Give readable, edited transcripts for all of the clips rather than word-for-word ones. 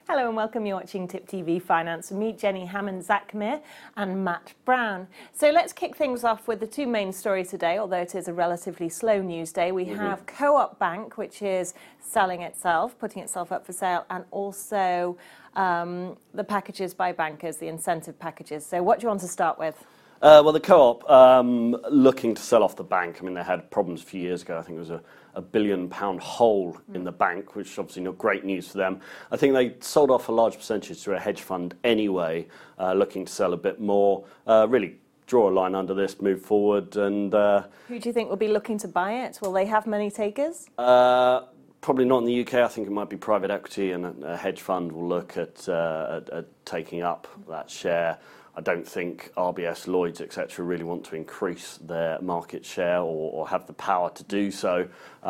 Hello and welcome. You're watching Tip TV Finance with me, Jenny Hammond, Zach Mir and Matt Brown. So let's kick things off with the two main stories today, although it is a relatively slow news day. We have Co-op Bank, which is selling itself, putting itself up for sale, and also the packages by bankers, the incentive packages. So what do you want to start with? Well, the Co-op looking to sell off the bank. I mean, they had problems a few years ago. I think it was a £1 billion hole in the bank, which is obviously not great news for them. I think they sold off a large percentage to a hedge fund anyway, looking to sell a bit more. Really draw a line under this, move forward. And who do you think will be looking to buy it? Will they have money takers? Probably not in the UK. I think it might be private equity, and a hedge fund will look at taking up that share. I don't think RBS, Lloyds, etc. really want to increase their market share or have the power to do so.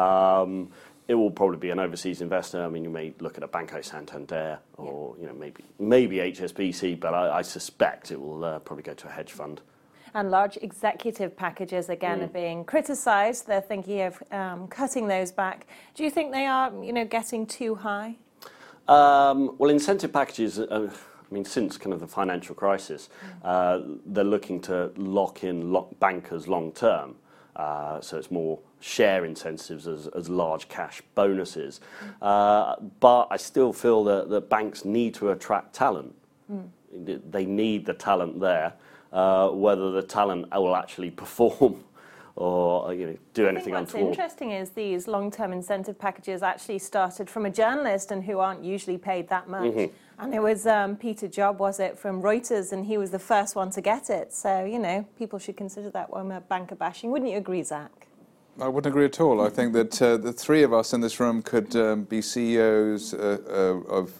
It will probably be an overseas investor. I mean, you may look at a Banco Santander or maybe HSBC, but I suspect it will probably go to a hedge fund. And large executive packages, again, are being criticised. They're thinking of cutting those back. Do you think they are, getting too high? Well, incentive packages, since kind of the financial crisis, they're looking to lock in bankers long term. So it's more share incentives as large cash bonuses. But I still feel that banks need to attract talent. They need the talent there. Whether the talent will actually perform or do anything untoward. What's interesting is these long-term incentive packages actually started from a journalist and who aren't usually paid that much. And it was Peter Job, was it, from Reuters, and he was the first one to get it. So, people should consider that when we're banker bashing. Wouldn't you agree, Zach? I wouldn't agree at all. I think that the three of us in this room could be CEOs of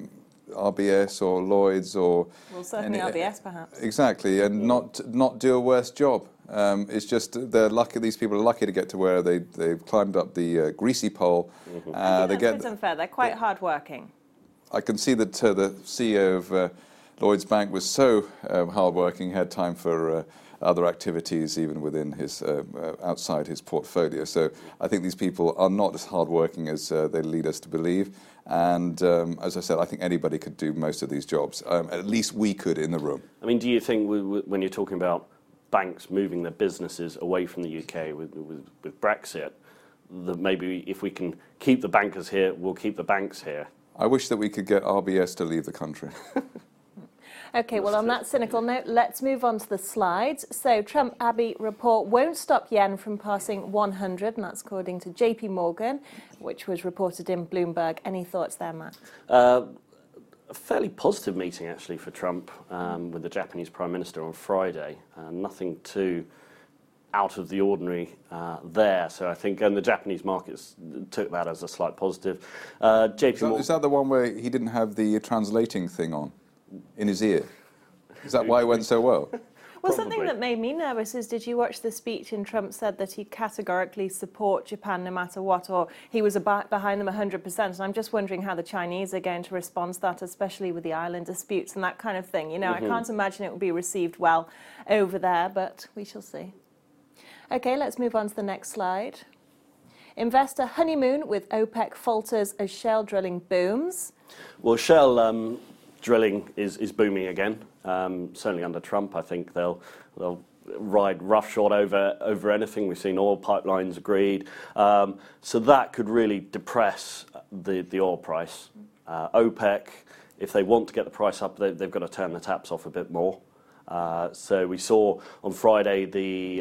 RBS or Lloyds or... Well, certainly RBS, perhaps. Exactly, and not do a worse job. It's just they're lucky. These people are lucky to get to where they've climbed up the greasy pole. I think that's unfair. They're quite hard-working. I can see that the CEO of Lloyds Bank was so hard-working, had time for other activities even within his outside his portfolio. So I think these people are not as hard-working as they lead us to believe. And as I said, I think anybody could do most of these jobs. At least we could in the room. I mean, do you think when you're talking about banks moving their businesses away from the UK with Brexit, that maybe if we can keep the bankers here, we'll keep the banks here? I wish that we could get RBS to leave the country. OK, well, on that cynical note, let's move on to the slides. So Trump-Abbey report won't stop yen from passing 100, and that's according to JP Morgan, which was reported in Bloomberg. Any thoughts there, Matt? A fairly positive meeting, actually, for Trump with the Japanese Prime Minister on Friday. Nothing too out of the ordinary there. So I think, and the Japanese markets took that as a slight positive. JP Morgan... Is that the one where he didn't have the translating thing on in his ear? Is that why it went so well? Well, something that made me nervous is, did you watch the speech? And Trump said that he categorically support Japan no matter what, or he was behind them 100%. And I'm just wondering how the Chinese are going to respond to that, especially with the island disputes and that kind of thing. I can't imagine it will be received well over there, but we shall see. OK, let's move on to the next slide. Investor honeymoon with OPEC falters as shale drilling booms. Well, shale drilling is booming again. Certainly under Trump, I think they'll ride roughshod over anything. We've seen oil pipelines agreed. So that could really depress the oil price. OPEC, if they want to get the price up, they've got to turn the taps off a bit more. So we saw on Friday the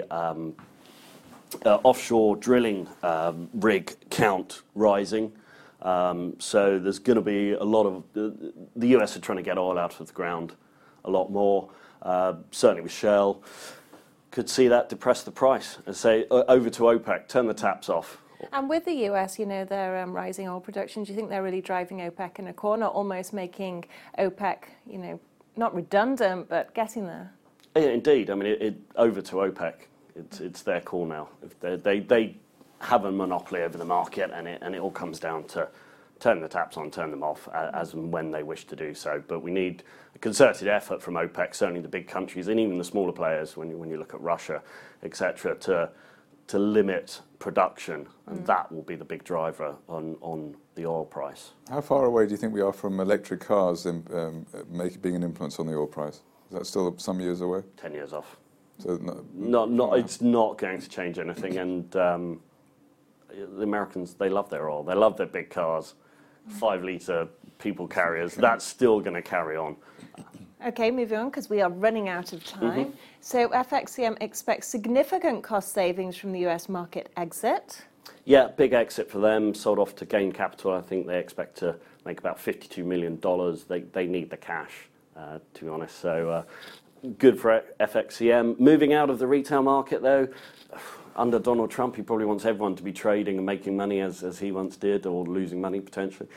offshore drilling rig count rising. So there's going to be a lot of... The US are trying to get oil out of the ground a lot more. Certainly with Shell. Could see that depress the price and say, over to OPEC, turn the taps off. And with the US, their rising oil production, do you think they're really driving OPEC in a corner, almost making OPEC, not redundant, but getting there? Yeah, indeed. I mean, over to OPEC. It's their call now. They have a monopoly over the market, and it all comes down to turn the taps on, turn them off as and when they wish to do so. But we need a concerted effort from OPEC, certainly the big countries and even the smaller players, when you look at Russia, etc., to to limit production, and that will be the big driver on the oil price. How far away do you think we are from electric cars being an influence on the oil price? Is that still some years away? 10 years off. So It's not going to change anything, and the Americans, they love their oil. They love their big cars, 5-litre people carriers. That's still going to carry on. Okay, moving on, because we are running out of time. So FXCM expects significant cost savings from the US market exit. Yeah, big exit for them, sold off to gain capital. I think they expect to make about $52 million. They need the cash, to be honest. So good for FXCM. Moving out of the retail market, though, under Donald Trump, he probably wants everyone to be trading and making money as he once did, or losing money potentially.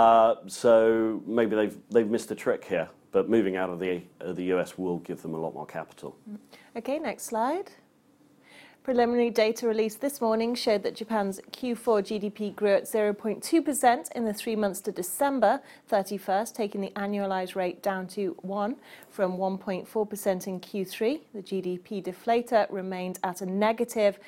So maybe they've missed a trick here. But moving out of the US will give them a lot more capital. Okay, next slide. Preliminary data released this morning showed that Japan's Q4 GDP grew at 0.2% in the 3 months to December 31st, taking the annualized rate down to 1 from 1.4% in Q3. The GDP deflator remained at a negative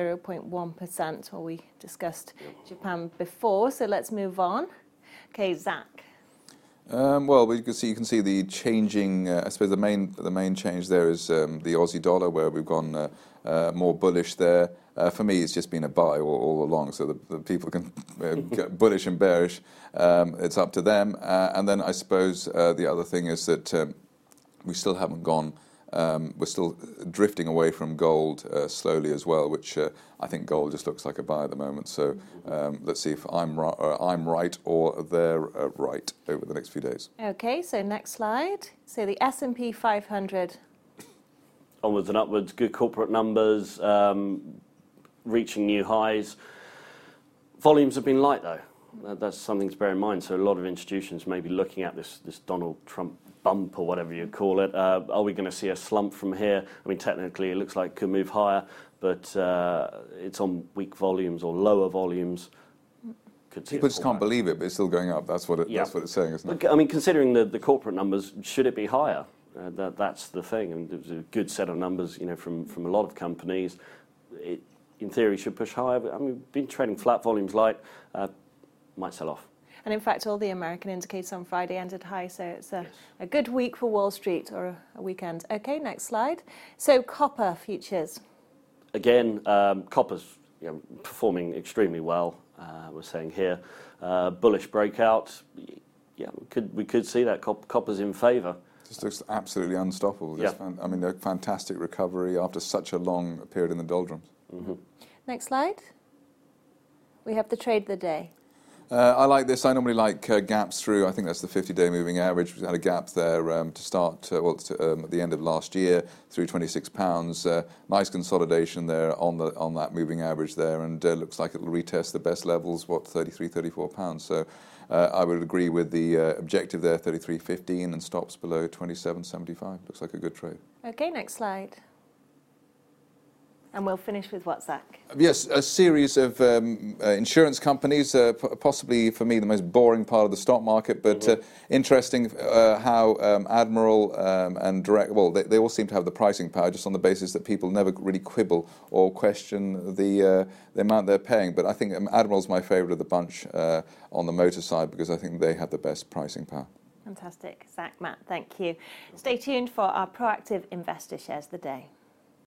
0.1%. Well, we discussed Japan before, so let's move on. Okay, Zach. Well, you can see the changing. I suppose the main change there is the Aussie dollar, where we've gone more bullish there. For me, it's just been a buy all along. So the people can get bullish and bearish. It's up to them. And then I suppose the other thing is that we still haven't gone. We're still drifting away from gold slowly as well, which I think gold just looks like a buy at the moment. So let's see if I'm right or they're right over the next few days. Okay, so next slide. So the S&P 500. Onwards and upwards, good corporate numbers, reaching new highs. Volumes have been light, though. That's something to bear in mind. So a lot of institutions may be looking at this Donald Trump bump, or whatever you call it. Are we going to see a slump from here? I mean, technically, it looks like it could move higher, but it's on weak volumes or lower volumes. People just can't believe it, but it's still going up. That's what it's saying, isn't it? I mean, considering the corporate numbers, should it be higher? That's the thing. I mean, there was a good set of numbers, from a lot of companies. It, in theory, should push higher. But I mean, we've been trading flat volumes light. Might sell off. And in fact, all the American indicators on Friday ended high, so it's a good week for Wall Street, or a weekend. Okay, next slide. So copper futures. Again, copper's performing extremely well. We're saying here, bullish breakout. Yeah, we could see that copper's in favour. Just looks absolutely unstoppable. I mean, a fantastic recovery after such a long period in the doldrums. Next slide. We have the trade of the day. I like this. I normally like gaps through. I think that's the 50-day moving average. We had a gap there to start at the end of last year through £26. Nice consolidation there on that moving average there, and looks like it'll retest the best levels. £33, £34. So I would agree with the objective there, 33.15, and stops below 27.75. Looks like a good trade. Okay, next slide. And we'll finish with what, Zach? Yes, a series of insurance companies, possibly for me the most boring part of the stock market, but interesting how Admiral and Direct, well, they all seem to have the pricing power just on the basis that people never really quibble or question the amount they're paying. But I think Admiral's my favourite of the bunch on the motor side, because I think they have the best pricing power. Fantastic. Zach, Matt, thank you. Stay tuned for our Proactive Investor Shares of the Day.